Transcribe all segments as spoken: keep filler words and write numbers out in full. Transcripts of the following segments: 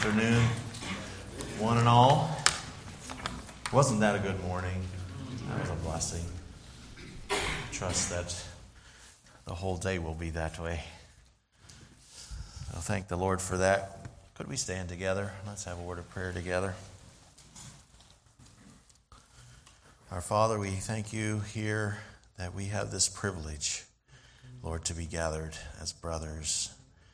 afternoon, one and all. Wasn't that a good morning? That was a blessing. Trust that the whole day will be that way. So thank the Lord for that. Could we stand together? Let's have a word of prayer together. Our Father, we thank you here that we have this privilege, Lord, to be gathered as brothers,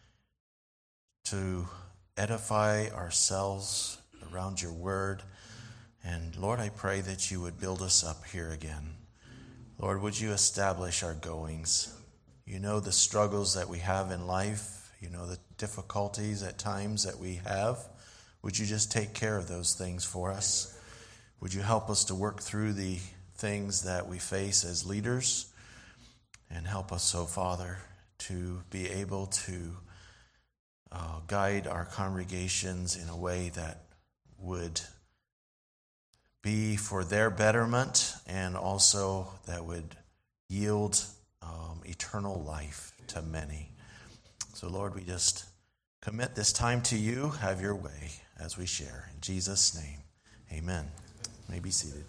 to edify ourselves around your word. And Lord, I pray that you would build us up here again. Lord, would you establish our goings? You know the struggles that we have in life. You know the difficulties at times that we have. Would you just take care of those things for us? Would you help us to work through the things that we face as leaders? And help us, oh Father, to be able to uh, guide our congregations in a way that would be for their betterment and also that would yield um, eternal life to many. So Lord, we just commit this time to you. Have your way as we share. In Jesus' name, amen. You may be seated.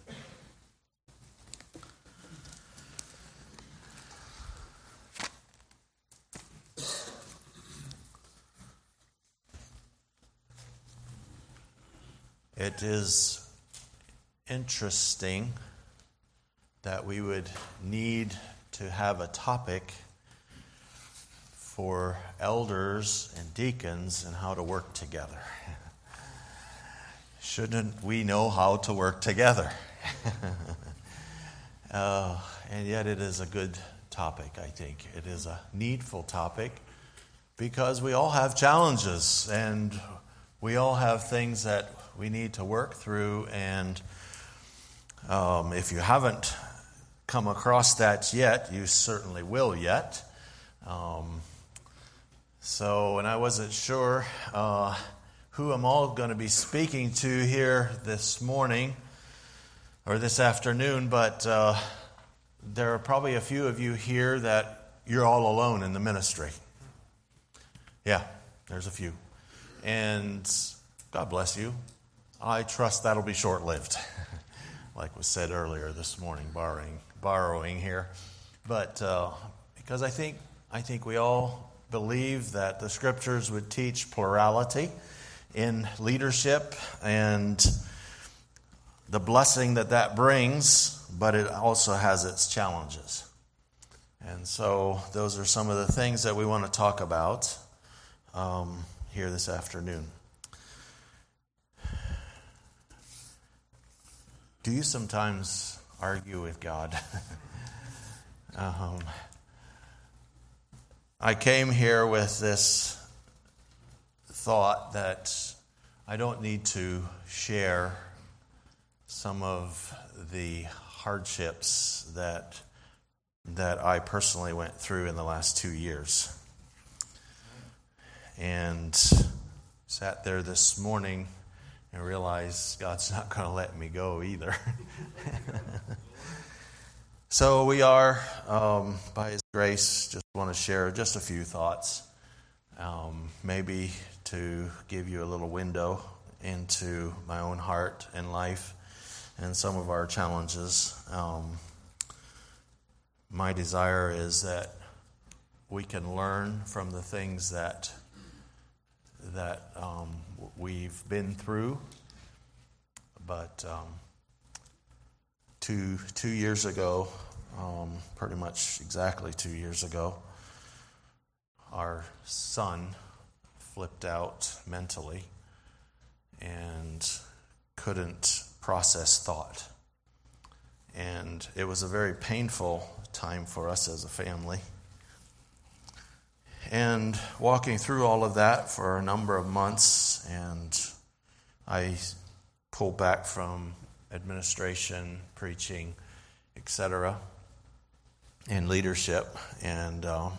It is interesting that we would need to have a topic for elders and deacons and how to work together. Shouldn't we know how to work together? uh, and yet it is a good topic, I think. It is a needful topic because we all have challenges and we all have things that we need to work through. And um, if you haven't come across that yet, you certainly will yet. Um, so, and I wasn't sure uh, who I'm all going to be speaking to here this morning or this afternoon, but uh, there are probably a few of you here that you're all alone in the ministry. Yeah, there's a few. And God bless you. I trust that'll be short-lived, like was said earlier this morning, borrowing, borrowing here. But uh, because I think I think we all believe that the Scriptures would teach plurality in leadership and the blessing that that brings, but it also has its challenges. And so those are some of the things that we want to talk about um, here this afternoon. Do you sometimes argue with God? um, I came here with this thought that I don't need to share some of the hardships that that I personally went through in the last two years. And sat there this morning and realize God's not going to let me go either. So we are, um, by His grace, just want to share just a few thoughts, um, maybe to give you a little window into my own heart and life and some of our challenges. Um, my desire is that we can learn from the things that that um, we've been through. But um, two two years ago, um, pretty much exactly two years ago, our son flipped out mentally and couldn't process thought. And it was a very painful time for us as a family. And walking through all of that for a number of months, and I pulled back from administration, preaching, et cetera, and leadership. And um,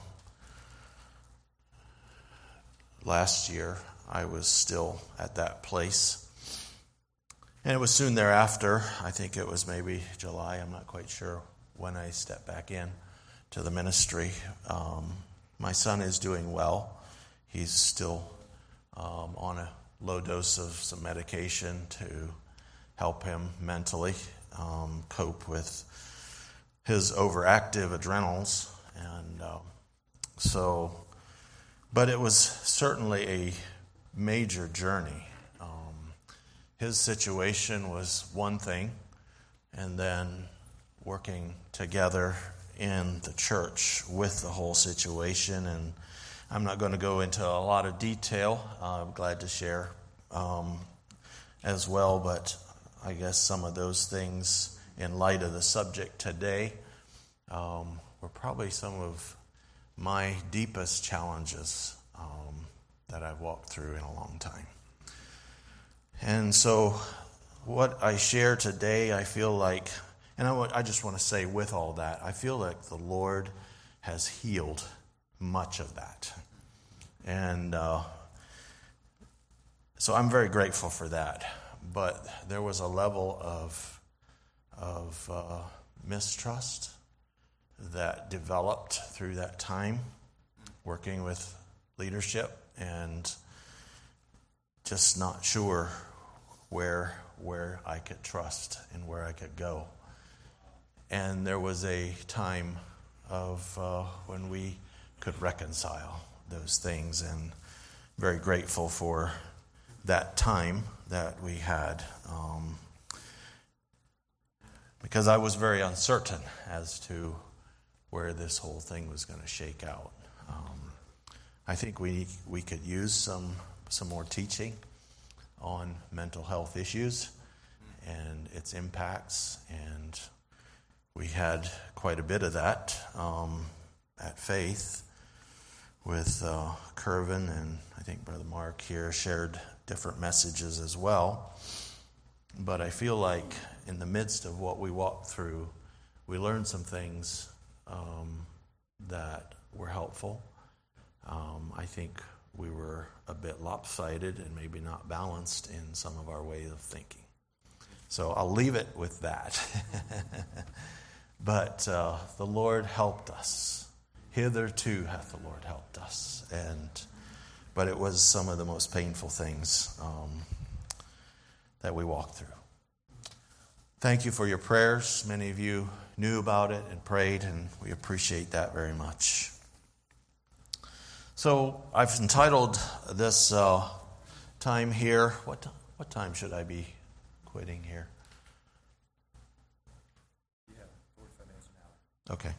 last year, I was still at that place. And it was soon thereafter, I think it was maybe July, I'm not quite sure when I stepped back in to the ministry. Um, my son is doing well. He's still um, on a low dose of some medication to help him mentally um, cope with his overactive adrenals. And uh, so, but it was certainly a major journey. Um, his situation was one thing, and then working together in the church with the whole situation. And I'm not going to go into a lot of detail. Uh, I'm glad to share um, as well, but I guess some of those things in light of the subject today um, were probably some of my deepest challenges um, that I've walked through in a long time. And so what I share today, I feel like, and I, I just want to say with all that, I feel like the Lord has healed much of that. And uh, so I'm very grateful for that. But there was a level of, of uh, mistrust that developed through that time, working with leadership, and just not sure where where I could trust and where I could go. And there was a time of uh, when we could reconcile those things, and very grateful for that time that we had, um, because I was very uncertain as to where this whole thing was going to shake out. Um, I think we we could use some some more teaching on mental health issues and its impacts, and we had quite a bit of that um, at Faith with uh, Curvin, and I think Brother Mark here shared different messages as well. But I feel like in the midst of what we walked through, we learned some things um, that were helpful. Um, I think we were a bit lopsided and maybe not balanced in some of our ways of thinking. So I'll leave it with that. But uh, the Lord helped us. Hitherto hath the Lord helped us. And but it was some of the most painful things um, that we walked through. Thank you for your prayers. Many of you knew about it and prayed, and we appreciate that very much. So I've entitled this uh, time here, what what time should I be quitting here? Yeah, forty-five minutes an hour. Okay.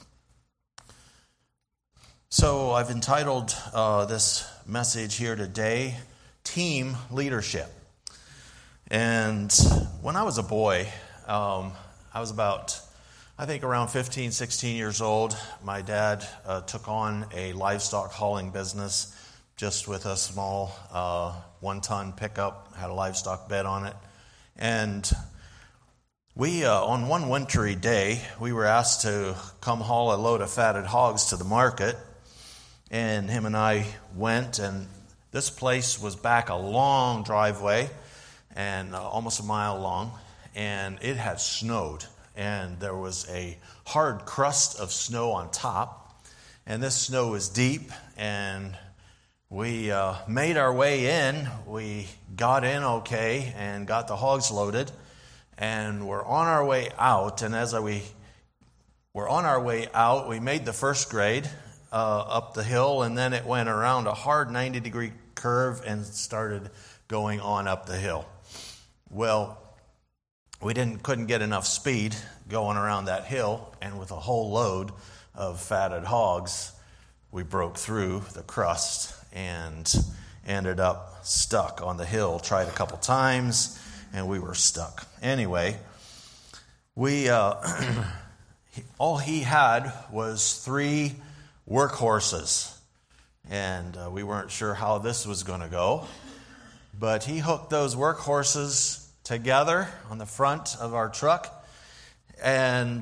So I've entitled uh, this message here today, Team Leadership. And when I was a boy, um, I was about, I think around fifteen, sixteen years old. My dad uh, took on a livestock hauling business just with a small uh, one-ton pickup, had a livestock bed on it. And we, uh, on one wintry day, we were asked to come haul a load of fatted hogs to the market. And him and I went, and this place was back a long driveway, and uh, almost a mile long, and it had snowed, and there was a hard crust of snow on top, and this snow was deep, and we uh, made our way in. We got in okay and got the hogs loaded, and we're on our way out, and as we were on our way out, we made the first grade uh, up the hill, and then it went around a hard ninety degree curve and started going on up the hill. Well, we didn't couldn't get enough speed going around that hill, and with a whole load of fatted hogs, we broke through the crust and ended up stuck on the hill. Tried a couple times, and we were stuck. Anyway, we uh, all he had was three workhorses, and uh, we weren't sure how this was going to go. But he hooked those workhorses together on the front of our truck, and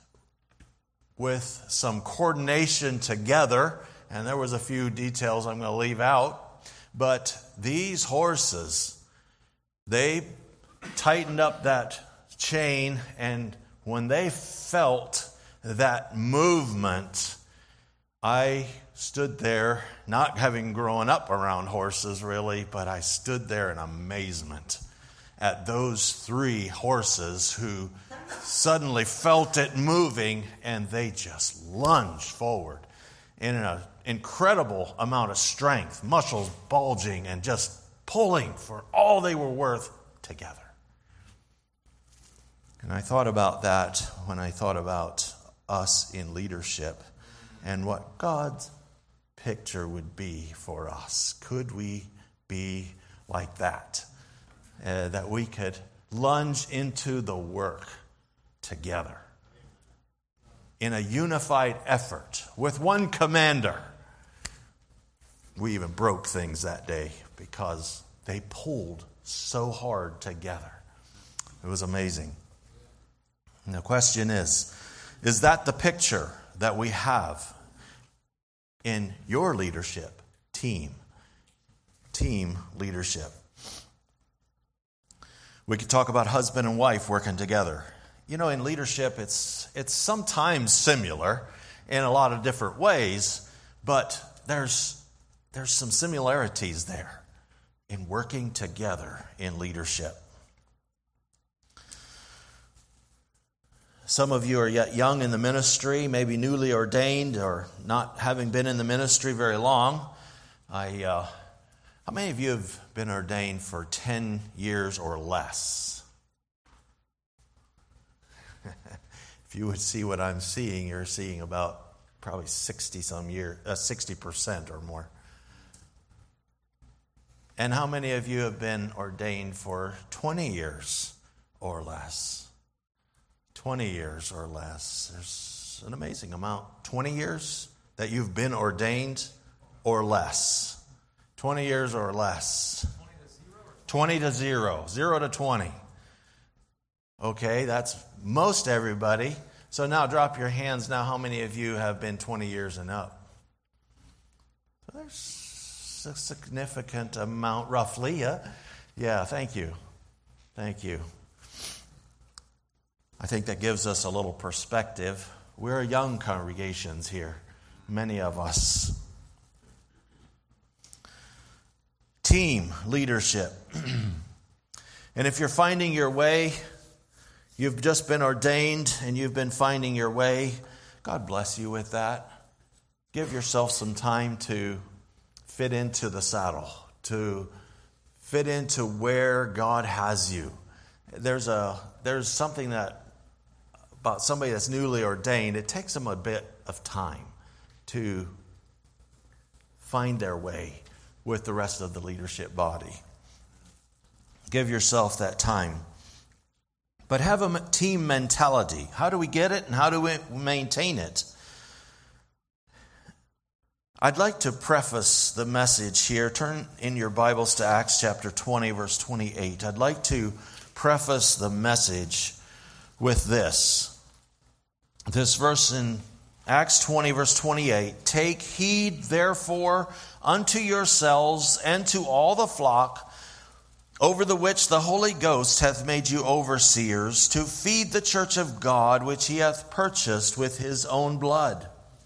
with some coordination together, and there was a few details I'm going to leave out, but these horses, they tightened up that chain, and when they felt that movement, I stood there, not having grown up around horses really, but I stood there in amazement at those three horses who suddenly felt it moving, and they just lunged forward in an incredible amount of strength, muscles bulging and just pulling for all they were worth together. And I thought about that when I thought about us in leadership and what God's picture would be for us. Could we be like that? Uh, that we could lunge into the work together in a unified effort with one commander. We even broke things that day because they pulled so hard together. It was amazing. And the question is, is that the picture that we have in your leadership team? Team leadership. We could talk about husband and wife working together. You know, in leadership, it's it's sometimes similar in a lot of different ways, but there's there's some similarities there in working together in leadership. Some of you are yet young in the ministry, maybe newly ordained or not having been in the ministry very long. I, uh, how many of you have been ordained for ten years or less? If you would see what I'm seeing, you're seeing about probably sixty some years, uh, sixty percent or more. And how many of you have been ordained for twenty years or less? twenty years or less. There's an amazing amount. twenty years that you've been ordained or less. twenty years or less. twenty to zero. zero to twenty. Okay, that's most everybody. So now drop your hands now. How many of you have been twenty years and up? There's a significant amount, roughly. Yeah, yeah, thank you. Thank you. I think that gives us a little perspective. We're young congregations here, many of us. Team leadership. And if you're finding your way, you've just been ordained and you've been finding your way, God bless you with that. Give yourself some time to fit into the saddle, to fit into where God has you. There's a there's something that about somebody that's newly ordained, it takes them a bit of time to find their way with the rest of the leadership body. Give yourself that time. But have a team mentality. How do we get it and how do we maintain it? I'd like to preface the message here. Turn in your Bibles to Acts chapter twenty, verse twenty-eight. I'd like to preface the message with this. This verse in Acts twenty, verse twenty-eight. Take heed, therefore, unto yourselves and to all the flock, over the which the Holy Ghost hath made you overseers, to feed the church of God, which he hath purchased with his own blood.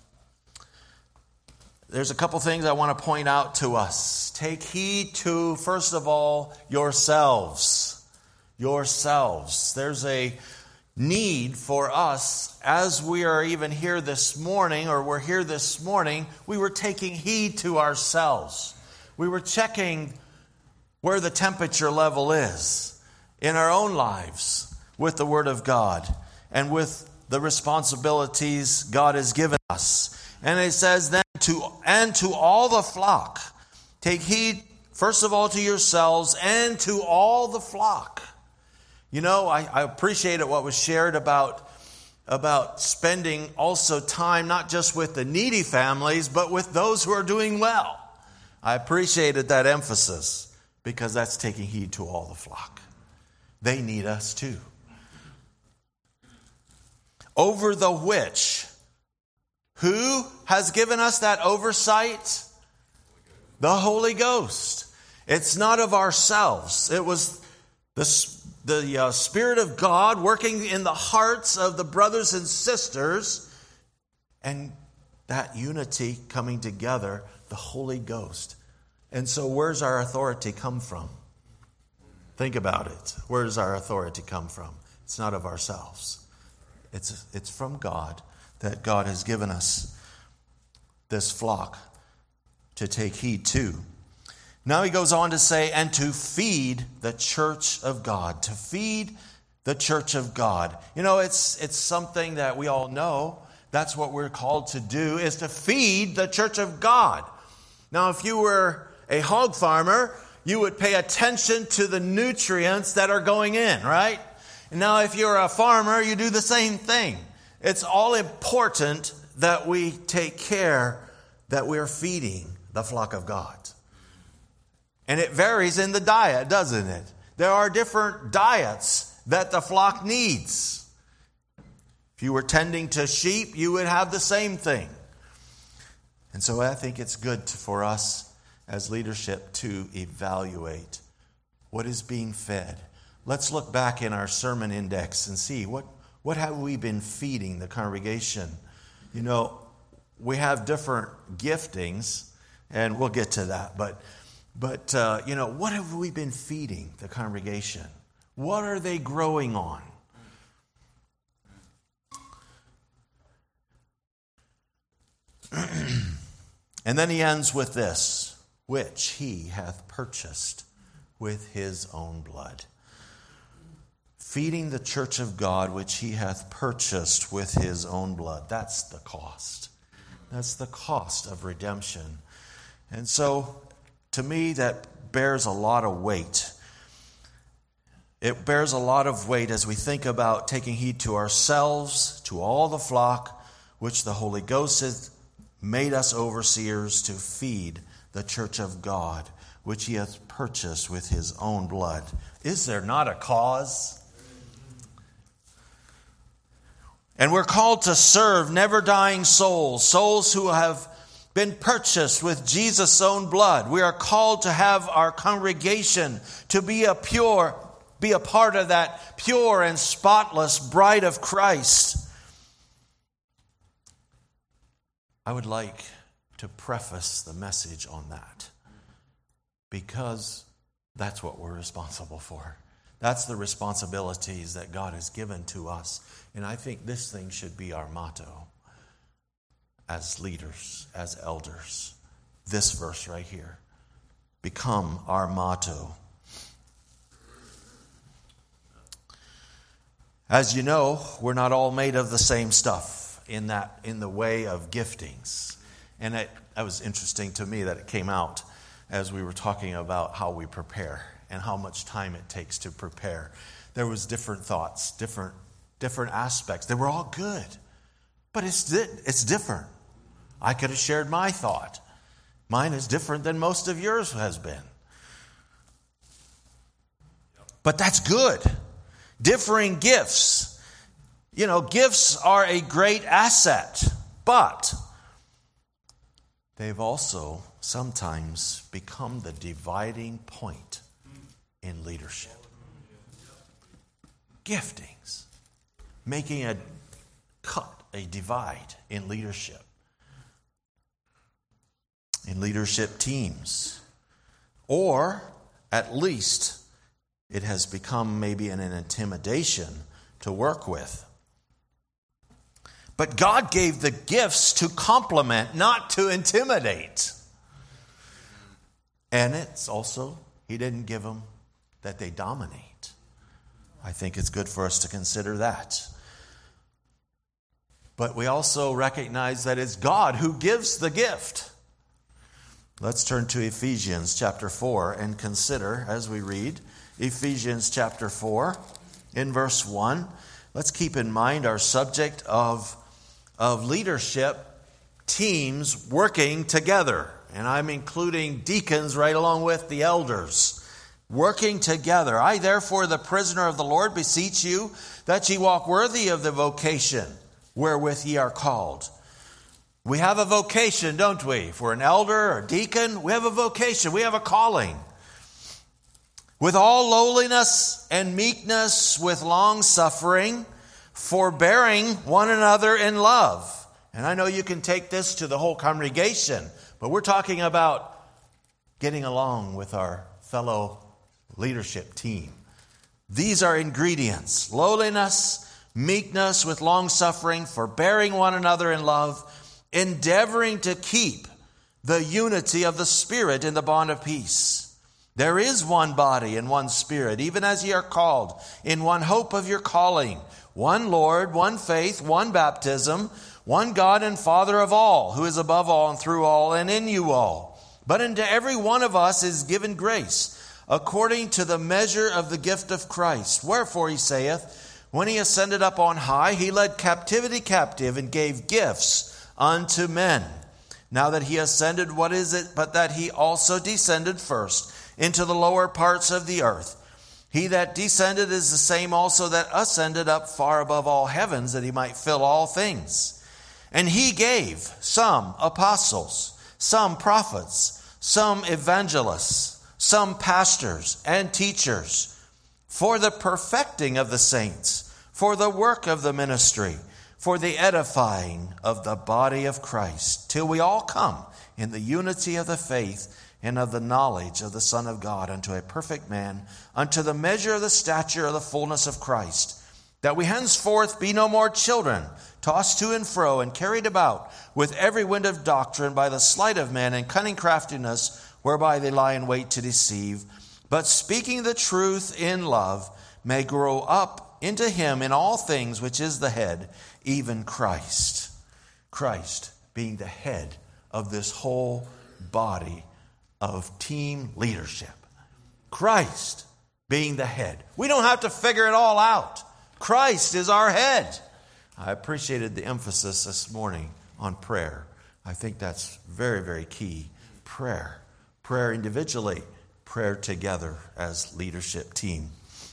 There's a couple things I want to point out to us. Take heed to, first of all, yourselves. Yourselves. There's a need for us, as we are even here this morning, or we're here this morning, we were taking heed to ourselves. We were checking where the temperature level is in our own lives with the Word of God and with the responsibilities God has given us. And it says then, to and to all the flock, take heed first of all to yourselves and to all the flock. You know, I, I appreciated what was shared about, about spending also time not just with the needy families, but with those who are doing well. I appreciated that emphasis because that's taking heed to all the flock. They need us too. Over the which, who has given us that oversight? The Holy Ghost. It's not of ourselves. It was the The uh, Spirit of God working in the hearts of the brothers and sisters and that unity coming together, the Holy Ghost. And so where's our authority come from? Think about it. Where does our authority come from? It's not of ourselves. It's, it's from God, that God has given us this flock to take heed to. Now he goes on to say, and to feed the church of God. To feed the church of God. You know, it's it's something that we all know. That's what we're called to do, is to feed the church of God. Now, if you were a hog farmer, you would pay attention to the nutrients that are going in, right? And now, if you're a farmer, you do the same thing. It's all important that we take care that we're feeding the flock of God. And it varies in the diet, doesn't it? There are different diets that the flock needs. If you were tending to sheep, you would have the same thing. And so I think it's good for us as leadership to evaluate what is being fed. Let's look back in our sermon index and see what, what have we been feeding the congregation. You know, we have different giftings, and we'll get to that. But, but uh, you know, what have we been feeding the congregation? What are they growing on? And then he ends with this, which he hath purchased with his own blood. Feeding the church of God, which he hath purchased with his own blood. That's the cost. That's the cost of redemption. And so, to me, that bears a lot of weight. It bears a lot of weight as we think about taking heed to ourselves, to all the flock, which the Holy Ghost hath made us overseers to feed the church of God, which he hath purchased with his own blood. Is there not a cause? And we're called to serve never-dying souls, souls who have been purchased with Jesus' own blood. We are called to have our congregation to be a pure, be a part of that pure and spotless bride of Christ. I would like to preface the message on that, because that's what we're responsible for. That's the responsibilities that God has given to us. And I think this thing should be our motto as leaders, as elders. This verse right here. Become our motto. As you know, we're not all made of the same stuff in that, in the way of giftings. And it, that was interesting to me that it came out as we were talking about how we prepare and how much time it takes to prepare. There was different thoughts, different different aspects. They were all good, but it's it's different. I could have shared my thought. Mine is different than most of yours has been. But that's good. Differing gifts. You know, gifts are a great asset, but they've also sometimes become the dividing point in leadership. Giftings. Making a cut, a divide in leadership. In leadership teams. Or, at least, it has become maybe an intimidation to work with. But God gave the gifts to complement, not to intimidate. And it's also, He didn't give them that they dominate. I think it's good for us to consider that. But we also recognize that it's God who gives the gift. Let's turn to Ephesians chapter four and consider as we read Ephesians chapter four in verse one. Let's keep in mind our subject of, of leadership teams working together. And I'm including deacons right along with the elders. Working together. I therefore, the prisoner of the Lord, beseech you that ye walk worthy of the vocation wherewith ye are called. We have a vocation, don't we? For an elder or deacon, we have a vocation. We have a calling. With all lowliness and meekness, with long suffering, forbearing one another in love, And I know you can take this to the whole congregation, but we're talking about getting along with our fellow leadership team. These are ingredients: lowliness, meekness with long-suffering, forbearing one another in love, endeavoring to keep the unity of the Spirit in the bond of peace. There is one body and one Spirit, even as ye are called, in one hope of your calling, one Lord, one faith, one baptism, one God and Father of all, who is above all and through all and in you all. But unto every one of us is given grace, according to the measure of the gift of Christ. Wherefore he saith, when he ascended up on high, he led captivity captive and gave gifts unto men. Now that he ascended, what is it but that he also descended first into the lower parts of the earth? He that descended is the same also that ascended up far above all heavens, that he might fill all things. And he gave some apostles, some prophets, some evangelists, some pastors and teachers, for the perfecting of the saints, for the work of the ministry, for the edifying of the body of Christ, till we all come in the unity of the faith and of the knowledge of the Son of God, unto a perfect man, unto the measure of the stature of the fullness of Christ, that we henceforth be no more children, tossed to and fro and carried about with every wind of doctrine by the sleight of men and cunning craftiness, whereby they lie in wait to deceive, but speaking the truth in love, may grow up into him in all things, which is the head, even Christ. Christ being the head of this whole body of team leadership. Christ being the head. We don't have to figure it all out. Christ is our head. I appreciated the emphasis this morning on prayer. I think that's very, very key. Prayer. Prayer individually. Prayer together as leadership team.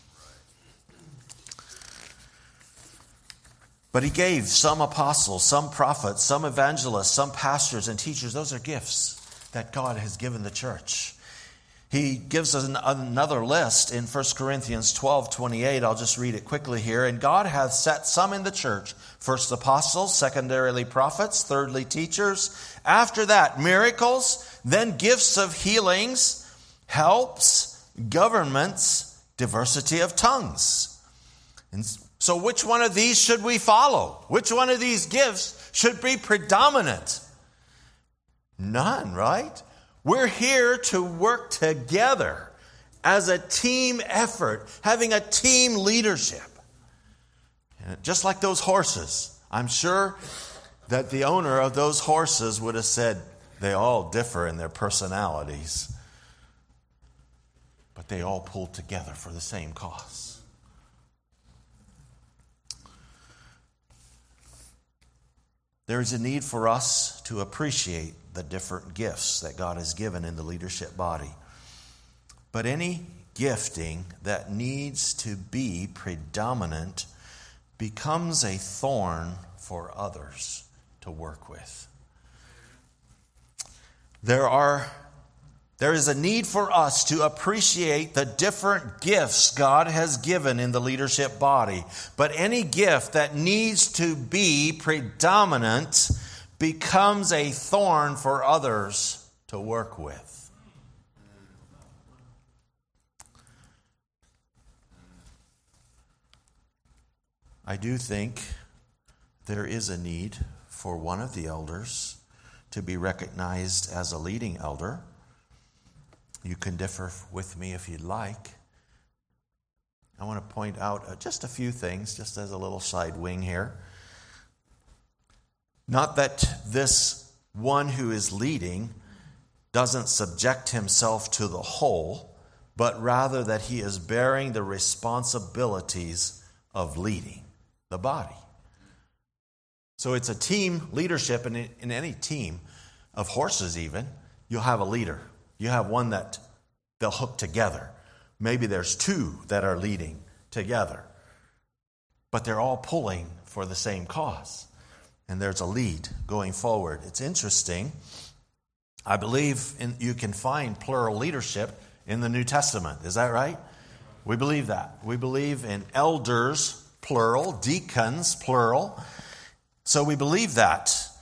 But he gave some apostles, some prophets, some evangelists, some pastors and teachers. Those are gifts that God has given the church. He gives us an, another list in First Corinthians twelve twenty-eight. I'll just read it quickly here. And God hath set some in the church, first apostles, secondarily prophets, thirdly teachers. After that, miracles, then gifts of healings, helps, governments, diversity of tongues. And so which one of these should we follow? Which one of these gifts should be predominant? None, right? We're here to work together as a team effort, having a team leadership. And just like those horses, I'm sure that the owner of those horses would have said they all differ in their personalities, but they all pull together for the same cause. There is a need for us to appreciate the different gifts that God has given in the leadership body. But any gifting that needs to be predominant becomes a thorn for others to work with. There are There is a need for us to appreciate the different gifts God has given in the leadership body. But any gift that needs to be predominant becomes a thorn for others to work with. I do think there is a need for one of the elders to be recognized as a leading elder. You can differ with me if you'd like. I want to point out just a few things, just as a little side wing here. Not that this one who is leading doesn't subject himself to the whole, but rather that he is bearing the responsibilities of leading the body. So it's a team leadership, and in any team of horses even, you'll have a leader. You have one that they'll hook together. Maybe there's two that are leading together. But they're all pulling for the same cause. And there's a lead going forward. It's interesting. I believe in, you can find plural leadership in the New Testament. Is that right? We believe that. We believe in elders, plural, deacons, plural. So we believe that.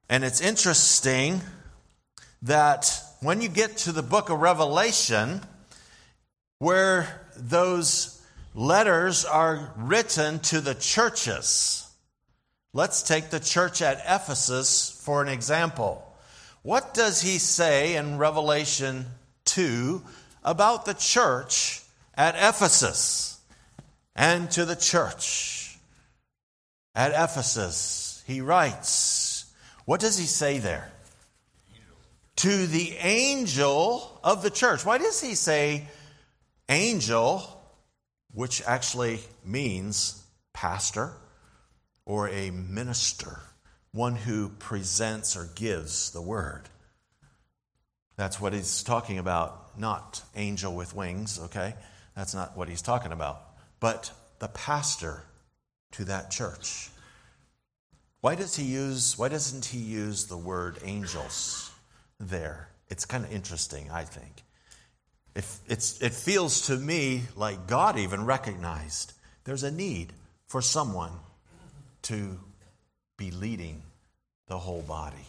And it's interesting that when you get to the book of Revelation, where those letters are written to the churches. Let's take the church at Ephesus for an example. What does he say in Revelation two about the church at Ephesus? And to the church at Ephesus, he writes, what does he say there? To the angel of the church. Why does he say angel, which actually means pastor or a minister, one who presents or gives the word? That's what he's talking about, not angel with wings, okay? That's not what he's talking about. But the pastor to that church. Why does he use, why doesn't he use the word angels there? It's kind of interesting, I think. If it's, it feels to me like God even recognized there's a need for someone to be leading the whole body.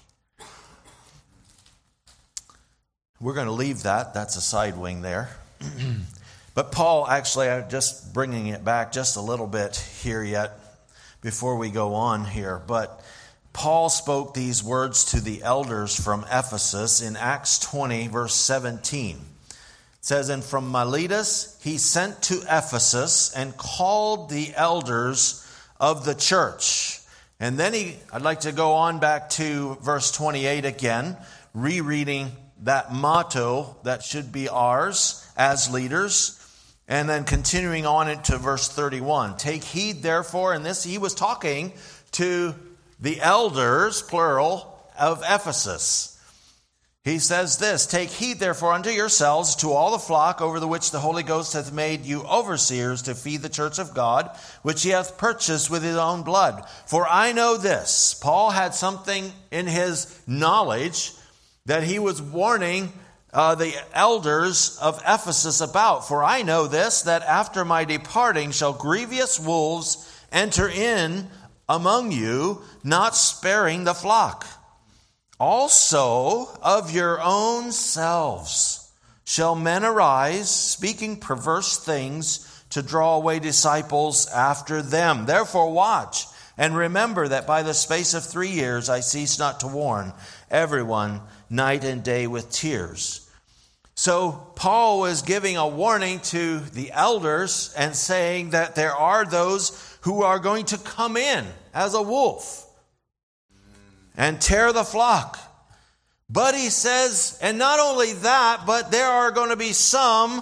We're going to leave that. That's a side wing there. But Paul, actually, I'm just bringing it back just a little bit here yet before we go on here. But Paul spoke these words to the elders from Ephesus in Acts twenty, verse seventeen. It says, and from Miletus he sent to Ephesus and called the elders of the church. And then he, I'd like to go on back to verse twenty-eight again, rereading that motto that should be ours as leaders. And then continuing on into verse thirty-one. Take heed, therefore, and this he was talking to the elders, plural, of Ephesus. He says this, take heed, therefore, unto yourselves, to all the flock over the which the Holy Ghost hath made you overseers to feed the church of God, which he hath purchased with his own blood. For I know this. Paul had something in his knowledge that he was warning uh, the elders of Ephesus about. For I know this, that after my departing shall grievous wolves enter in among you, not sparing the flock. Also of your own selves shall men arise, speaking perverse things, to draw away disciples after them. Therefore watch, and remember that by the space of three years I cease not to warn everyone night and day with tears. So Paul was giving a warning to the elders and saying that there are those who are going to come in as a wolf and tear the flock. But he says, and not only that, but there are going to be some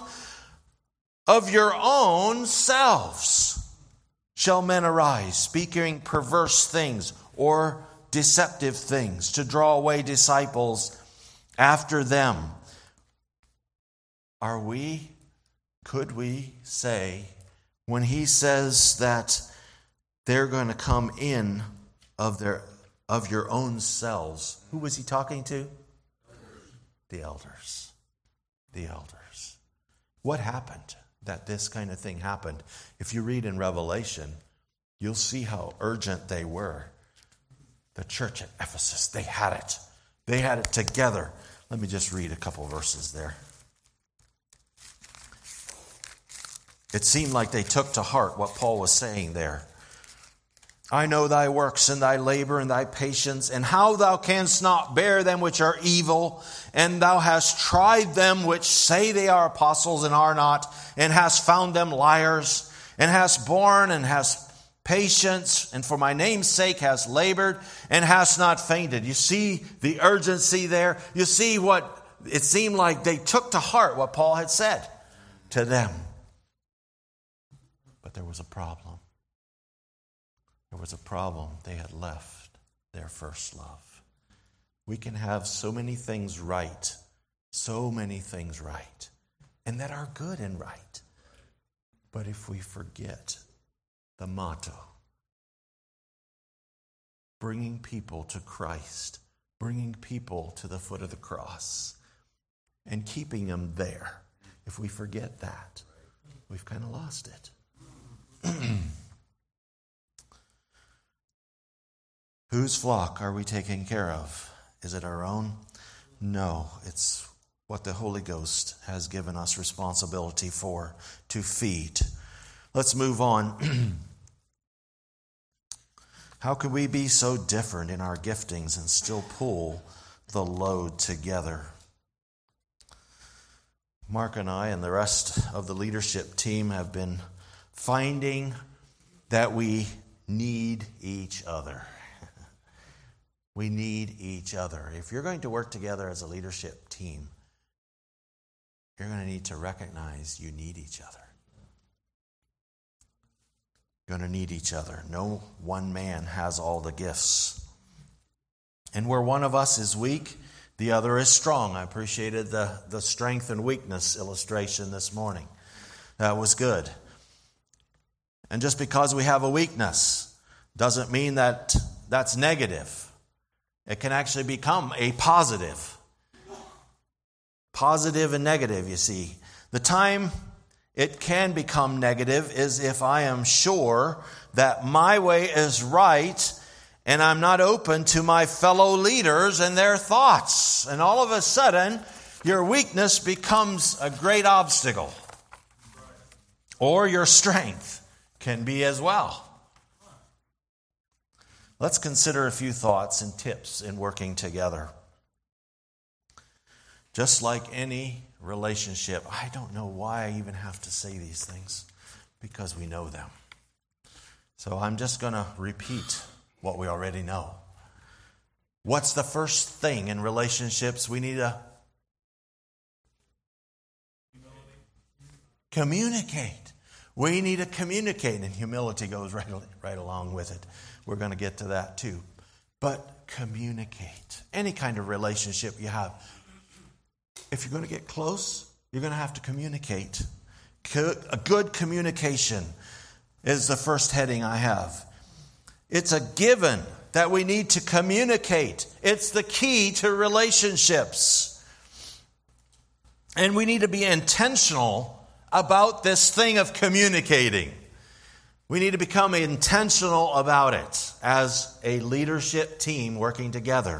of your own selves shall men arise, speaking perverse things or deceptive things to draw away disciples after them. Are we, could we say, when he says that they're going to come in of their of your own selves, who was he talking to? The elders. The elders. What happened that this kind of thing happened? If you read in Revelation, you'll see how urgent they were. The church at Ephesus, they had it. They had it together. Let me just read a couple verses there. It seemed like they took to heart what Paul was saying there. I know thy works and thy labor and thy patience, and how thou canst not bear them which are evil, and thou hast tried them which say they are apostles and are not, and hast found them liars, and hast borne and hast patience, and for my name's sake hast labored and hast not fainted. You see the urgency there? You see what it seemed like they took to heart what Paul had said to them. But there was a problem. There was a problem. They had left their first love. We can have so many things right, so many things right, and that are good and right. But if we forget the motto, bringing people to Christ, bringing people to the foot of the cross, and keeping them there, if we forget that, we've kind of lost it. Whose flock are we taking care of? Is it our own? No, it's what the Holy Ghost has given us responsibility for, to feed. Let's move on. How can we be so different in our giftings and still pull the load together? Mark and I and the rest of the leadership team have been finding that we need each other. We need each other. If you're going to work together as a leadership team, you're going to need to recognize you need each other. You're going to need each other. No one man has all the gifts. And where one of us is weak, the other is strong. I appreciated the, the strength and weakness illustration this morning. That was good. And just because we have a weakness doesn't mean that that's negative. It can actually become a positive. Positive and negative, you see. The time it can become negative is if I am sure that my way is right and I'm not open to my fellow leaders and their thoughts. And all of a sudden, your weakness becomes a great obstacle. Or your strength can be as well. Let's consider a few thoughts and tips in working together. Just like any relationship, I don't know why I even have to say these things, because we know them. So I'm just going to repeat what we already know. What's the first thing in relationships we need to communicate? We need to communicate, and humility goes right, right along with it. We're going to get to that too. But communicate. Any kind of relationship you have. If you're going to get close, you're going to have to communicate. A good communication is the first heading I have. It's a given that we need to communicate. It's the key to relationships. And we need to be intentional about this thing of communicating. We need to become intentional about it as a leadership team working together.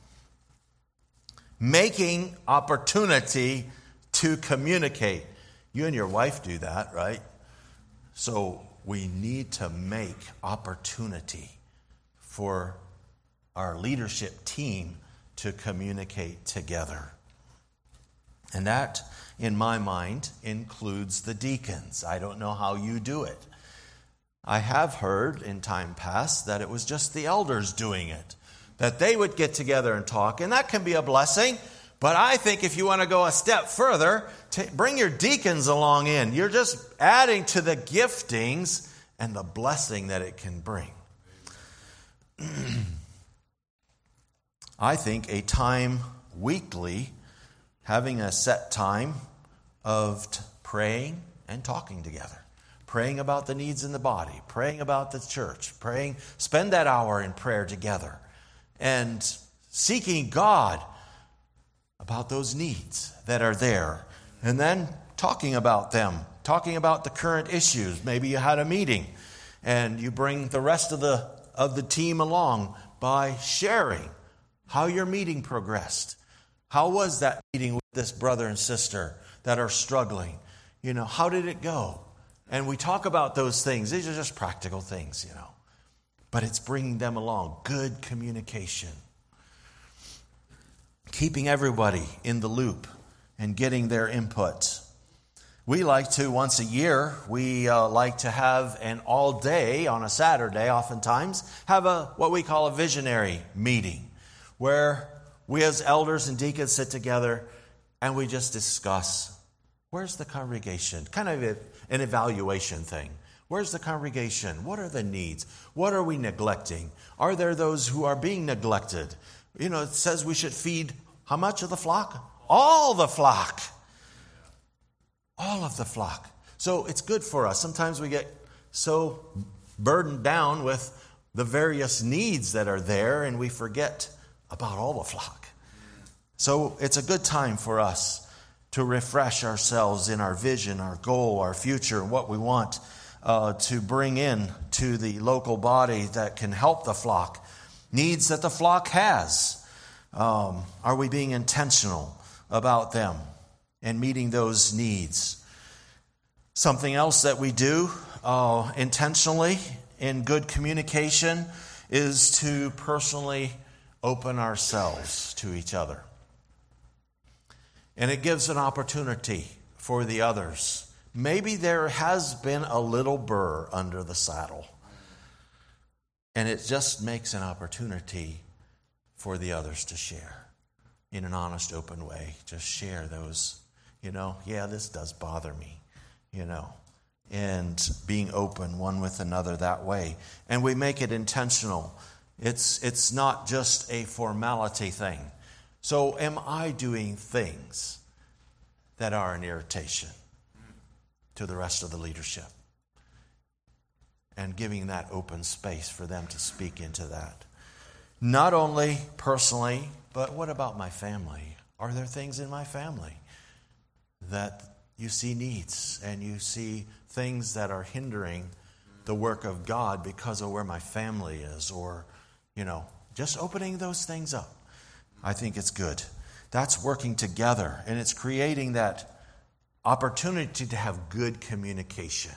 Making opportunity to communicate. You and your wife do that, right? So we need to make opportunity for our leadership team to communicate together. And that, in my mind, includes the deacons. I don't know how you do it. I have heard in time past that it was just the elders doing it, that they would get together and talk, and that can be a blessing. But I think if you want to go a step further, t- bring your deacons along in. You're just adding to the giftings and the blessing that it can bring. I think a time weekly, having a set time of t- praying and talking together. Praying about the needs in the body, praying about the church, praying, spend that hour in prayer together and seeking God about those needs that are there. And then talking about them, talking about the current issues. Maybe you had a meeting and you bring the rest of the, of the team along by sharing how your meeting progressed. How was that meeting with this brother and sister that are struggling? You know, how did it go? And we talk about those things. These are just practical things, you know. But it's bringing them along. Good communication. Keeping everybody in the loop and getting their input. We like to, once a year, we uh, like to have an all day on a Saturday, oftentimes, have a what we call a visionary meeting, where we as elders and deacons sit together and we just discuss, where's the congregation? Kind of a, an evaluation thing. Where's the congregation? What are the needs? What are we neglecting? Are there those who are being neglected? You know, it says we should feed how much of the flock? All the flock. All of the flock. So it's good for us. Sometimes we get so burdened down with the various needs that are there and we forget about all the flock. So it's a good time for us to refresh ourselves in our vision, our goal, our future, what we want uh, to bring in to the local body that can help the flock. Needs that the flock has. Um, are we being intentional about them and meeting those needs? Something else that we do uh, intentionally in good communication is to personally open ourselves to each other. And it gives an opportunity for the others. Maybe there has been a little burr under the saddle. And it just makes an opportunity for the others to share in an honest, open way. Just share those, you know, yeah, this does bother me, you know. And being open one with another that way. And we make it intentional. It's, it's not just a formality thing. So am I doing things that are an irritation to the rest of the leadership? And giving that open space for them to speak into that. Not only personally, but what about my family? Are there things in my family that you see needs and you see things that are hindering the work of God because of where my family is, or, you know, just opening those things up? I think it's good. That's working together, and it's creating that opportunity to have good communication.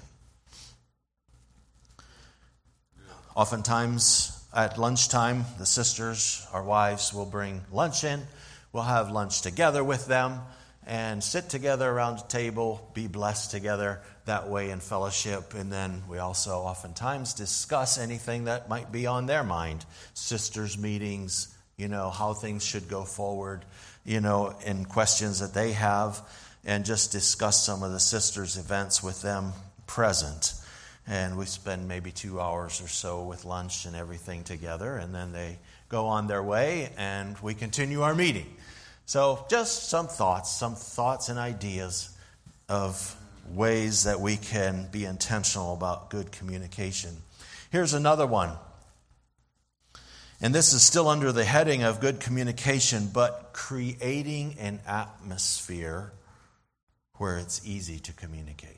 Oftentimes at lunchtime, the sisters, our wives, will bring lunch in. We'll have lunch together with them and sit together around a table, be blessed together that way in fellowship. And then we also oftentimes discuss anything that might be on their mind. Sisters' meetings, you know, how things should go forward, you know, and questions that they have, and just discuss some of the sisters' events with them present. And we spend maybe two hours or so with lunch and everything together, and then they go on their way, and we continue our meeting. So just some thoughts, some thoughts and ideas of ways that we can be intentional about good communication. Here's another one. And this is still under the heading of good communication, but creating an atmosphere where it's easy to communicate.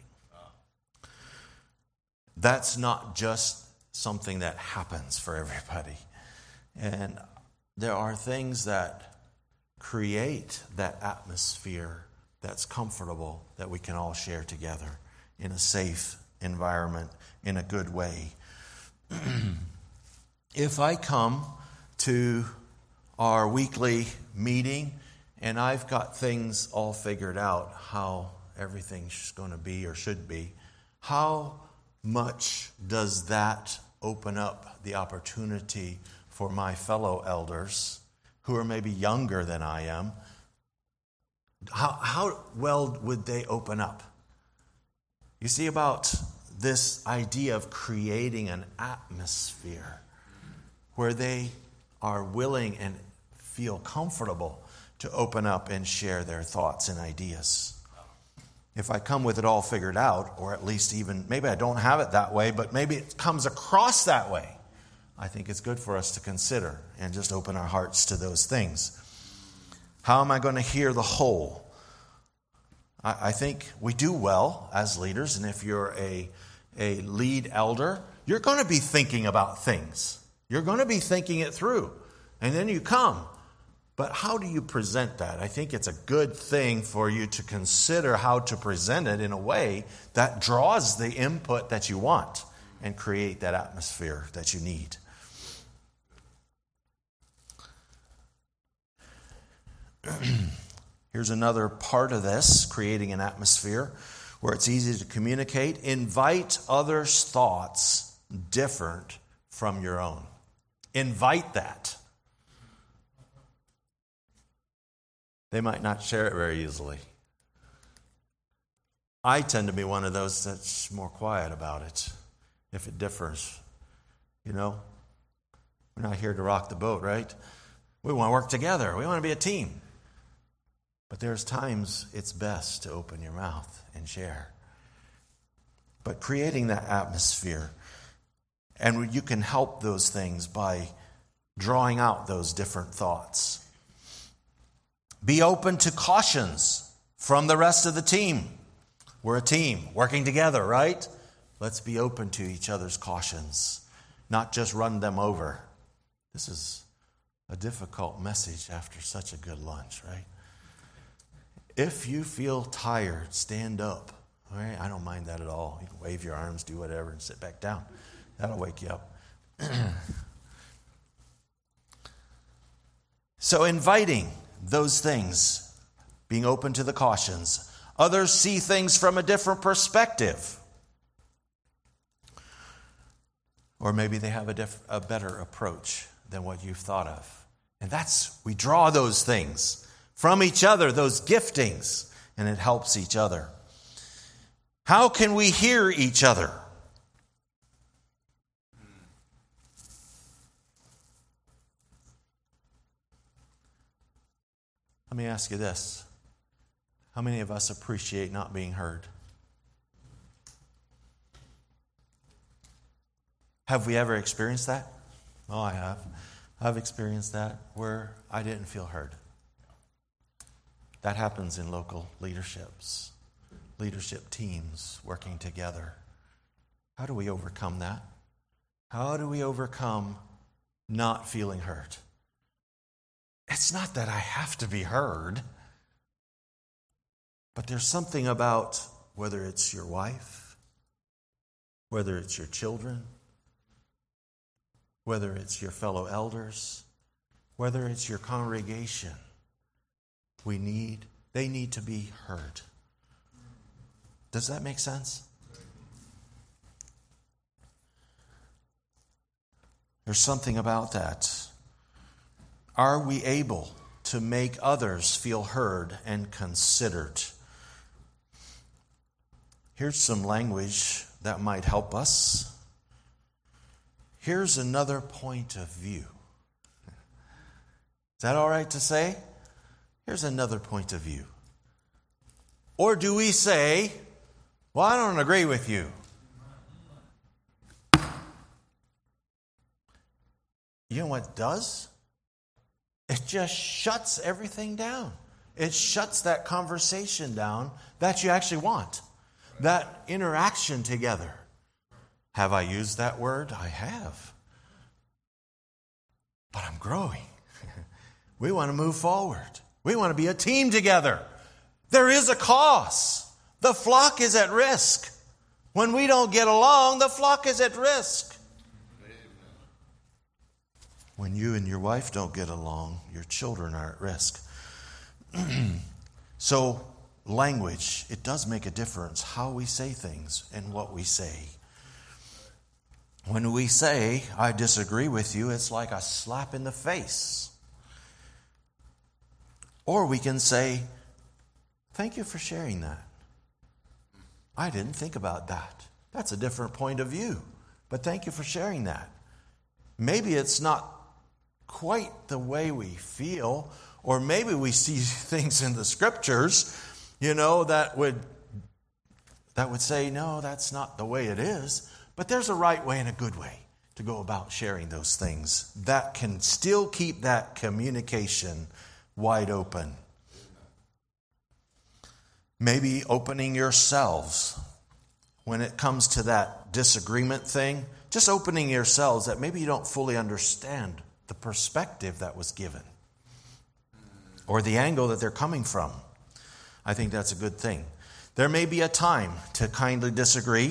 That's not just something that happens for everybody. And there are things that create that atmosphere that's comfortable, that we can all share together in a safe environment, in a good way. If I come to our weekly meeting and I've got things all figured out, how everything's going to be or should be, how much does that open up the opportunity for my fellow elders who are maybe younger than I am? How, how well would they open up? You see, about this idea of creating an atmosphere where they are willing and feel comfortable to open up and share their thoughts and ideas. If I come with it all figured out, or at least even, maybe I don't have it that way, but maybe it comes across that way, I think it's good for us to consider and just open our hearts to those things. How am I going to hear the whole? I, I think we do well as leaders, and if you're a, a lead elder, you're going to be thinking about things. You're going to be thinking it through, and then you come. But how do you present that? I think it's a good thing for you to consider how to present it in a way that draws the input that you want and create that atmosphere that you need. Here's another part of this, creating an atmosphere where it's easy to communicate. Invite others' thoughts different from your own. Invite that. They might not share it very easily. I tend to be one of those that's more quiet about it, if it differs. You know, we're not here to rock the boat, right? We want to work together. We want to be a team. But there's times it's best to open your mouth and share. But creating that atmosphere, and you can help those things by drawing out those different thoughts. Be open to cautions from the rest of the team. We're a team working together, right? Let's be open to each other's cautions, not just run them over. This is a difficult message after such a good lunch, right? If you feel tired, stand up. All right? I don't mind that at all. You can wave your arms, do whatever, and sit back down. That'll wake you up. So inviting those things, being open to the cautions. Others see things from a different perspective. Or maybe they have a, diff- a better approach than what you've thought of. And that's, we draw those things from each other, those giftings, and it helps each other. How can we hear each other? Let me ask you this. How many of us appreciate not being heard? Have we ever experienced that? Oh, I have. I've experienced that where I didn't feel heard. That happens in local leaderships, leadership teams working together. How do we overcome that? How do we overcome not feeling heard? It's not that I have to be heard, but there's something about whether it's your wife, whether it's your children, whether it's your fellow elders, whether it's your congregation, we need, they need to be heard. Does that make sense? There's something about that. Are we able to make others feel heard and considered? Here's some language that might help us. Here's another point of view. Is that all right to say? Here's another point of view. Or do we say, well, I don't agree with you. You know what it does? It just shuts everything down. It shuts that conversation down that you actually want. That interaction together. Have I used that word? I have. But I'm growing. We want to move forward. We want to be a team together. There is a cost. The flock is at risk. When we don't get along, the flock is at risk. When you and your wife don't get along, your children are at risk. So, language, it does make a difference how we say things and what we say. When we say, I disagree with you, it's like a slap in the face. Or we can say, thank you for sharing that. I didn't think about that. That's a different point of view. But thank you for sharing that. Maybe it's not quite the way we feel, or maybe we see things in the scriptures, you know, that would that would say, no, that's not the way it is. But there's a right way and a good way to go about sharing those things that can still keep that communication wide open. Maybe opening yourselves when it comes to that disagreement thing, just opening yourselves that maybe you don't fully understand the perspective that was given or the angle that they're coming from. I think that's a good thing. There may be a time to kindly disagree,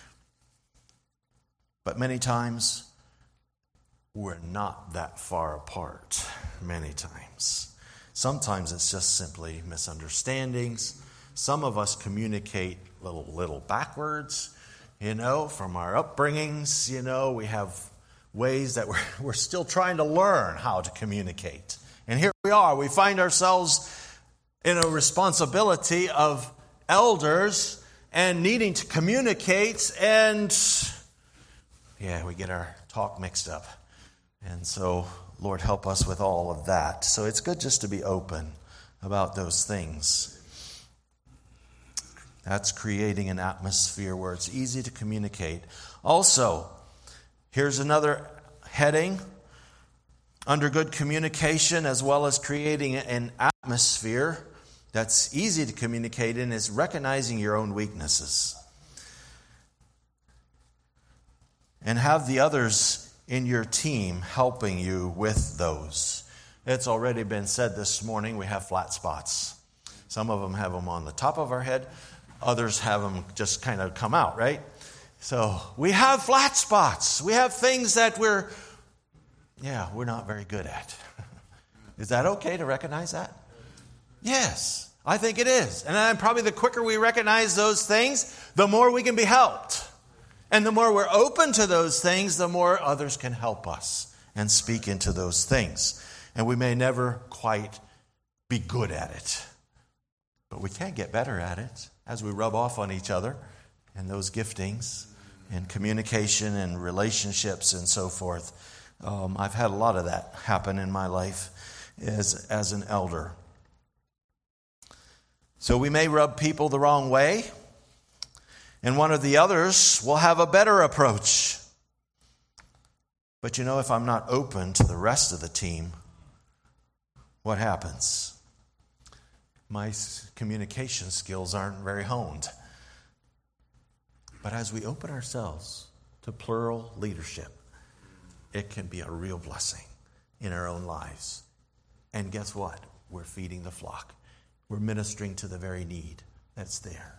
but many times we're not that far apart. Many times. Sometimes it's just simply misunderstandings. Some of us communicate a little, little backwards, you know, from our upbringings. You know, we have ways that we're, we're still trying to learn how to communicate. And here we are. We find ourselves in a responsibility of elders and needing to communicate, and yeah, we get our talk mixed up. And so, Lord, help us with all of that. So it's good just to be open about those things. That's creating an atmosphere where it's easy to communicate. Also, here's another heading under good communication, as well as creating an atmosphere that's easy to communicate in, is recognizing your own weaknesses. And have the others in your team helping you with those? It's already been said this morning, we have flat spots. Some of them have them on the top of our head. Others have them just kind of come out, right? So we have flat spots. We have things that we're, yeah, we're not very good at. Is that okay to recognize that? Yes, I think it is. And then probably the quicker we recognize those things, the more we can be helped. And the more we're open to those things, the more others can help us and speak into those things. And we may never quite be good at it, but we can get better at it as we rub off on each other and those giftings and communication and relationships and so forth. Um, I've had a lot of that happen in my life as, as an elder. So we may rub people the wrong way, and one of the others will have a better approach. But you know, if I'm not open to the rest of the team, what happens? My communication skills aren't very honed. But as we open ourselves to plural leadership, it can be a real blessing in our own lives. And guess what? We're feeding the flock. We're ministering to the very need that's there.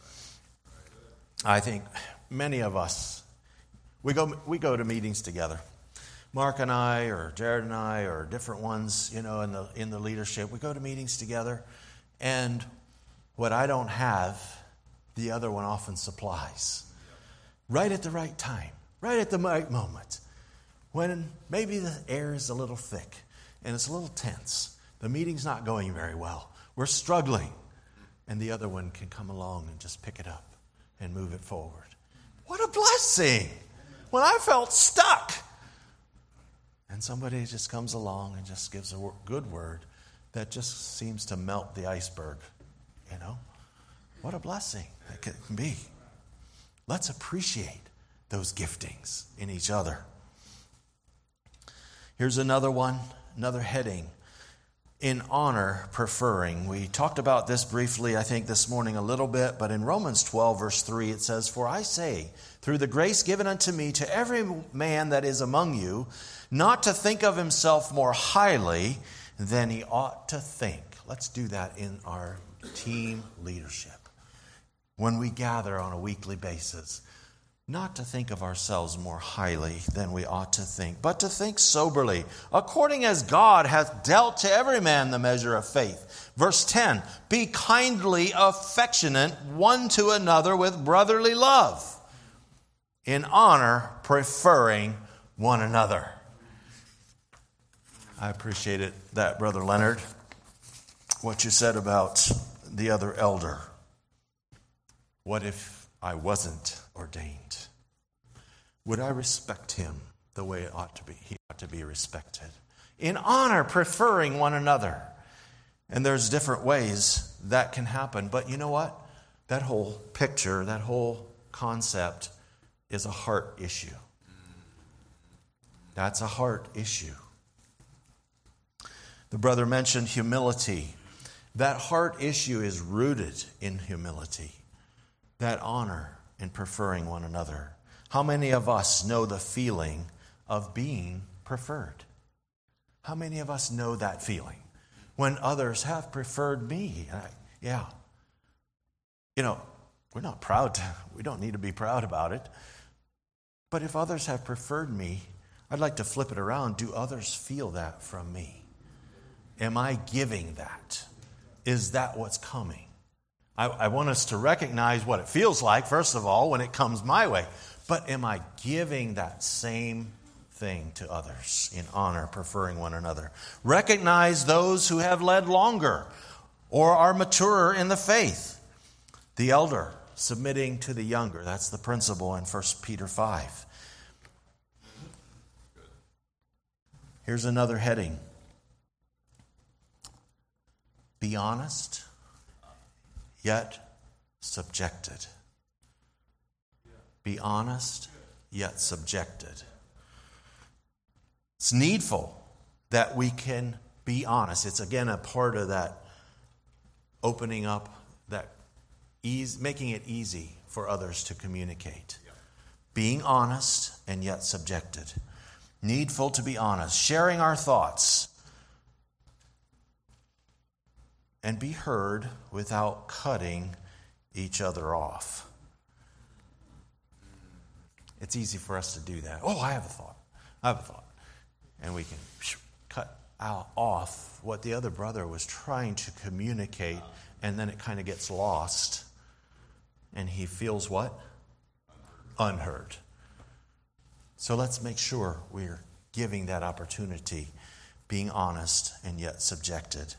I think many of us, we go we go to meetings together. Mark and I, or Jared and I, or different ones, you know, in the in the leadership, we go to meetings together, and what I don't have, the other one often supplies. Right at the right time, right at the right moment, when maybe the air is a little thick and it's a little tense. The meeting's not going very well. We're struggling, and the other one can come along and just pick it up and move it forward. What a blessing! When I felt stuck, and somebody just comes along and just gives a good word that just seems to melt the iceberg, you know? What a blessing it can be. Let's appreciate those giftings in each other. Here's another one, another heading. In honor, preferring. We talked about this briefly, I think, this morning a little bit, but in Romans twelve, verse three, it says, "For I say, through the grace given unto me, to every man that is among you, not to think of himself more highly than he ought to think." Let's do that in our team leadership. When we gather on a weekly basis, not to think of ourselves more highly than we ought to think, but to think soberly, according as God hath dealt to every man the measure of faith. Verse ten, "Be kindly affectionate one to another with brotherly love, in honor preferring one another." I appreciate it, that, Brother Leonard, what you said about the other elder. What if I wasn't ordained? Would I respect him the way it ought to be? He ought to be respected. In honor, preferring one another. And there's different ways that can happen. But you know what? That whole picture, that whole concept is a heart issue. That's a heart issue. The brother mentioned humility. That heart issue is rooted in humility. That honor in preferring one another. How many of us know the feeling of being preferred? How many of us know that feeling? When others have preferred me. I, yeah. You know, we're not proud to, we don't need to be proud about it. But if others have preferred me, I'd like to flip it around. Do others feel that from me? Am I giving that? Is that what's coming? I, I want us to recognize what it feels like, first of all, when it comes my way. But am I giving that same thing to others in honor, preferring one another? Recognize those who have led longer or are maturer in the faith. The elder submitting to the younger. That's the principle in First Peter five. Here's another heading. Be honest, yet subjected. Be honest, yet subjected. It's needful that we can be honest. It's again a part of that opening up, that ease, making it easy for others to communicate. Being honest and yet subjected. Needful to be honest, sharing our thoughts, and be heard without cutting each other off. It's easy for us to do that. Oh, I have a thought. I have a thought. And we can cut out off what the other brother was trying to communicate, and then it kind of gets lost. And he feels what? Unheard. So let's make sure we're giving that opportunity, being honest and yet subjected.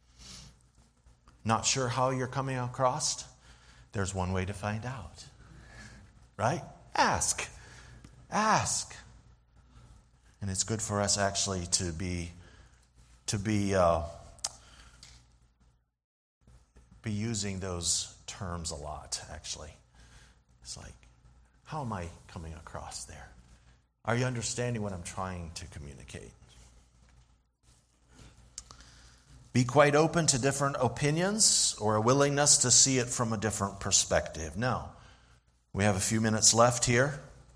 Not sure how you're coming across? There's one way to find out. Right? Ask. Ask. And it's good for us actually to be to be uh, be using those terms a lot, actually. It's like, how am I coming across there? Are you understanding what I'm trying to communicate? Be quite open to different opinions or a willingness to see it from a different perspective. Now, we have a few minutes left here.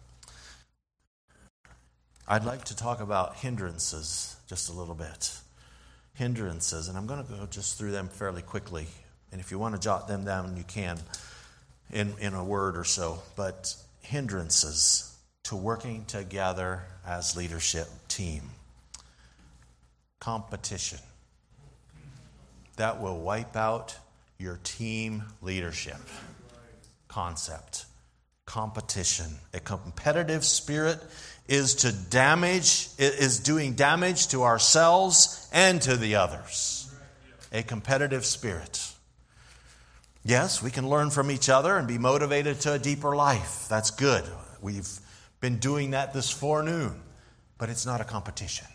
I'd like to talk about hindrances just a little bit. Hindrances, and I'm going to go just through them fairly quickly. And if you want to jot them down, you can in, in a word or so. But hindrances to working together as leadership team. Competition. That will wipe out your team leadership concept. Competition. A competitive spirit is to damage, is doing damage to ourselves and to the others. A competitive spirit. Yes, we can learn from each other and be motivated to a deeper life. That's good. We've been doing that this forenoon, but it's not a competition.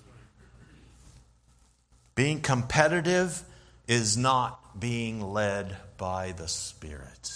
Being competitive is not being led by the Spirit.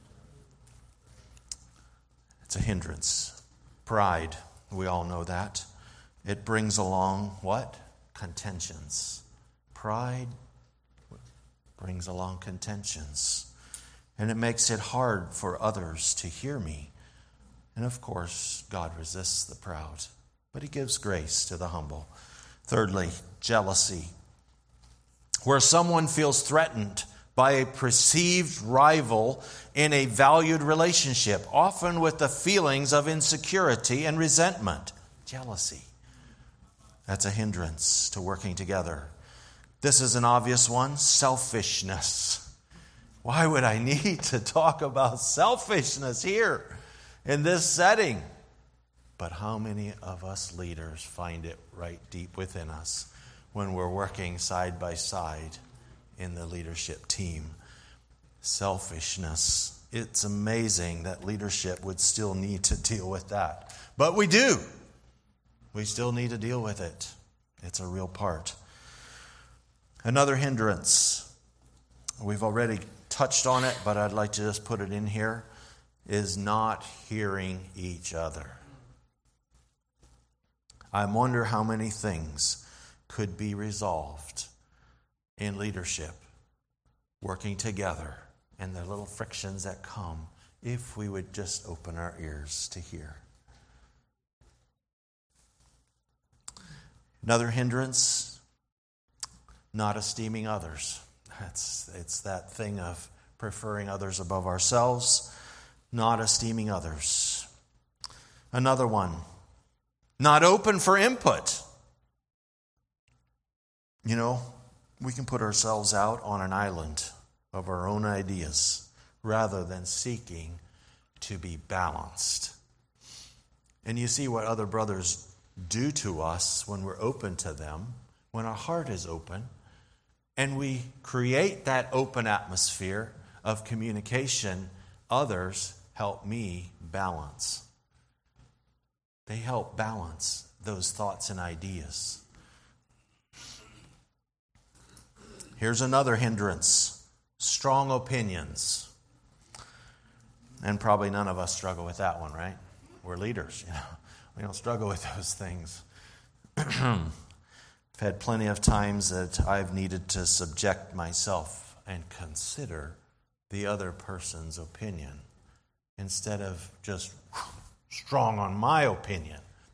It's a hindrance. Pride, we all know that. It brings along what? Contentions. Pride brings along contentions. And it makes it hard for others to hear me. And of course, God resists the proud, but He gives grace to the humble. Thirdly, jealousy. Where someone feels threatened by a perceived rival in a valued relationship, often with the feelings of insecurity and resentment. Jealousy. That's a hindrance to working together. This is an obvious one. Selfishness. Why would I need to talk about selfishness here in this setting? But how many of us leaders find it right deep within us when we're working side by side in the leadership team? Selfishness. It's amazing that leadership would still need to deal with that. But we do. We still need to deal with it. It's a real part. Another hindrance, we've already touched on it, but I'd like to just put it in here, is not hearing each other. I wonder how many things could be resolved in leadership, working together, and the little frictions that come if we would just open our ears to hear. Another hindrance, not esteeming others. That's, it's that thing of preferring others above ourselves, not esteeming others. Another one, not open for input. You know, we can put ourselves out on an island of our own ideas rather than seeking to be balanced. And you see what other brothers do to us when we're open to them, when our heart is open, and we create that open atmosphere of communication. Others help me balance. They help balance those thoughts and ideas. Here's another hindrance. Strong opinions. And probably none of us struggle with that one, right? We're leaders, you know. We don't struggle with those things. I've had plenty of times that I've needed to subject myself and consider the other person's opinion instead of just strong on my opinion,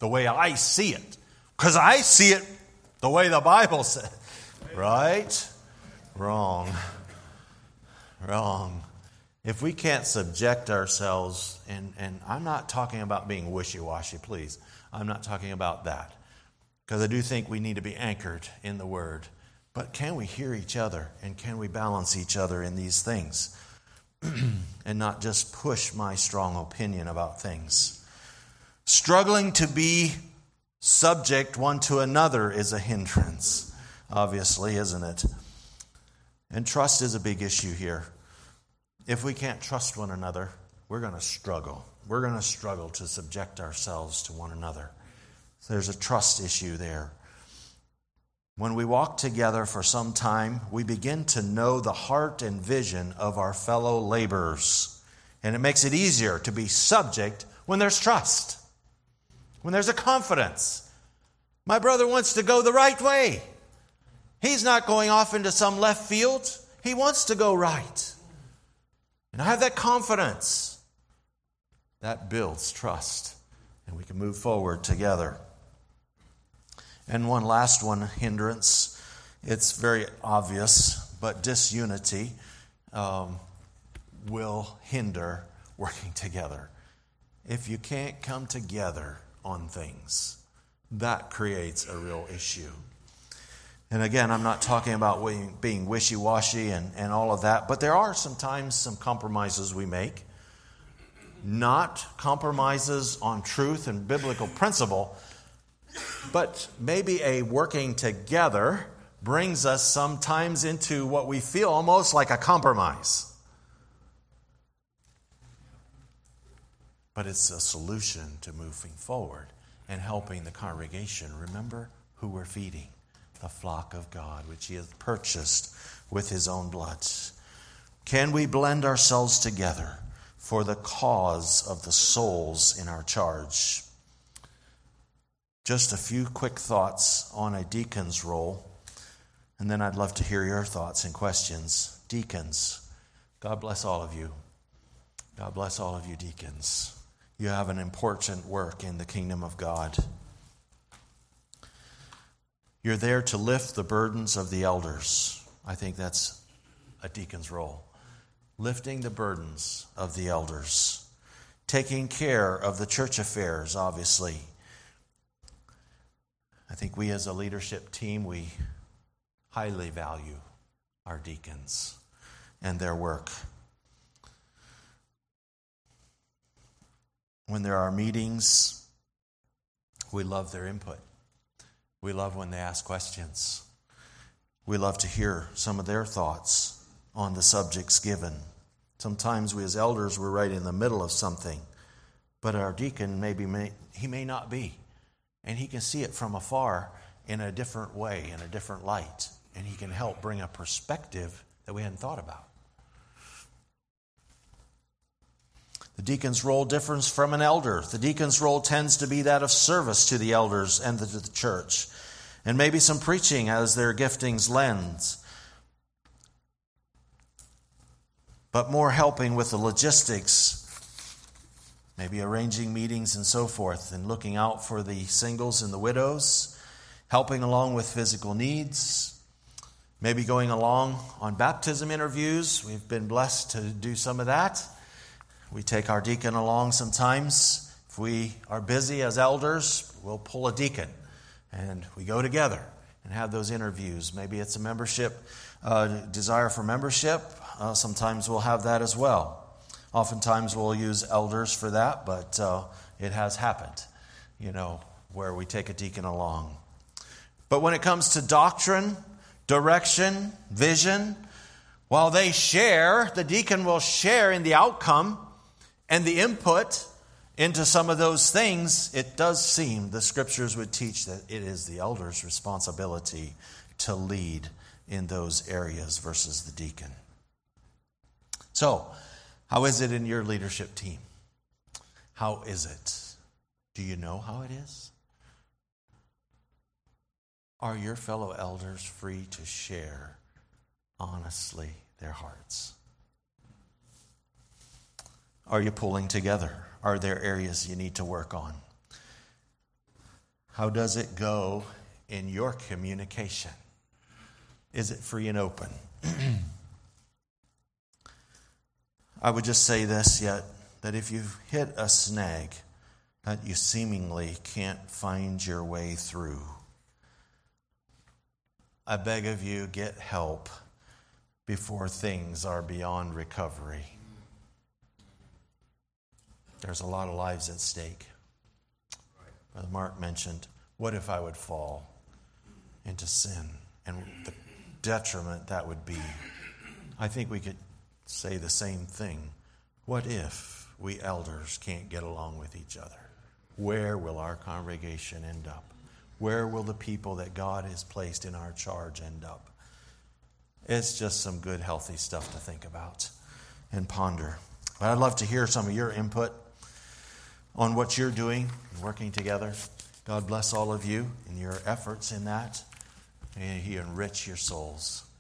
the way I see it. Because I see it the way the Bible says. Right? Wrong. Wrong. If we can't subject ourselves, and, and I'm not talking about being wishy-washy, please. I'm not talking about that. Because I do think we need to be anchored in the Word. But can we hear each other, and can we balance each other in these things? And not just push my strong opinion about things. Struggling to be subject one to another is a hindrance, obviously, isn't it? And trust is a big issue here. If we can't trust one another, we're going to struggle. We're going to struggle to subject ourselves to one another. So there's a trust issue there. When we walk together for some time, we begin to know the heart and vision of our fellow laborers. And it makes it easier to be subject when there's trust, when there's a confidence. My brother wants to go the right way. He's not going off into some left field. He wants to go right. And I have that confidence. That builds trust, and we can move forward together. And one last one, hindrance. It's very obvious, but disunity um, will hinder working together. If you can't come together on things, that creates a real issue. And again, I'm not talking about being wishy-washy and, and all of that, but there are sometimes some compromises we make. Not compromises on truth and biblical principle, but maybe a working together brings us sometimes into what we feel almost like a compromise. But it's a solution to moving forward and helping the congregation. Remember who we're feeding, the flock of God, which He has purchased with His own blood. Can we blend ourselves together for the cause of the souls in our charge? Just a few quick thoughts on a deacon's role, and then I'd love to hear your thoughts and questions. Deacons, God bless all of you. God bless all of you deacons. You have an important work in the kingdom of God. You're there to lift the burdens of the elders. I think that's a deacon's role. Lifting the burdens of the elders. Taking care of the church affairs, obviously. I think we as a leadership team, we highly value our deacons and their work. When there are meetings, we love their input. We love when they ask questions. We love to hear some of their thoughts on the subjects given. Sometimes we as elders, we're right in the middle of something, but our deacon maybe may, he may not be. And he can see it from afar in a different way, in a different light. And he can help bring a perspective that we hadn't thought about. The deacon's role differs from an elder. The deacon's role tends to be that of service to the elders and to the church. And maybe some preaching as their giftings lends. But more helping with the logistics, maybe arranging meetings and so forth, and looking out for the singles and the widows, helping along with physical needs, maybe going along on baptism interviews. We've been blessed to do some of that. We take our deacon along sometimes. If we are busy as elders, we'll pull a deacon, and we go together and have those interviews. Maybe it's a membership, uh, desire for membership. Uh, sometimes we'll have that as well. Oftentimes we'll use elders for that, but uh, it has happened, you know, where we take a deacon along. But when it comes to doctrine, direction, vision, while they share, the deacon will share in the outcome and the input into some of those things. It does seem the scriptures would teach that it is the elder's responsibility to lead in those areas versus the deacon. So, how is it in your leadership team? How is it? Do you know how it is? Are your fellow elders free to share honestly their hearts? Are you pulling together? Are there areas you need to work on? How does it go in your communication? Is it free and open? I would just say this yet, that if you've hit a snag that you seemingly can't find your way through, I beg of you, get help before things are beyond recovery. There's a lot of lives at stake. Brother Mark mentioned, what if I would fall into sin and the detriment that would be? I think we could say the same thing. What if we elders can't get along with each other? Where will our congregation end up? Where will the people that God has placed in our charge end up? It's just some good, healthy stuff to think about and ponder. But I'd love to hear some of your input on what you're doing and working together. God bless all of you in your efforts in that. May He enrich your souls.